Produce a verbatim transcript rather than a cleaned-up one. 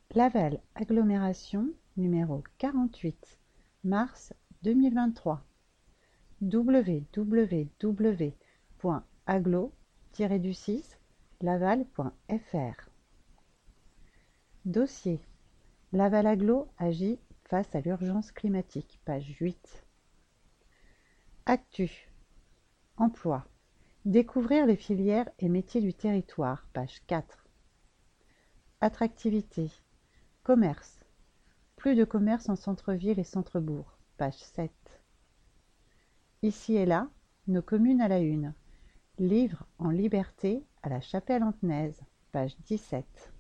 Laval Agglomération numéro quarante-huit, mars deux mille vingt-trois. w w w point agglo tiret du six laval point f r. Dossier: Laval Agglo agit face à l'urgence climatique, page huit. Actu: Emploi: découvrir les filières et métiers du territoire, page quatre. Attractivité: commerce: plus de commerce en centre-ville et centre-bourg, page sept. Ici et là, nos communes à la une. Livre en liberté à la Chapelle-Antenaise, page dix-sept.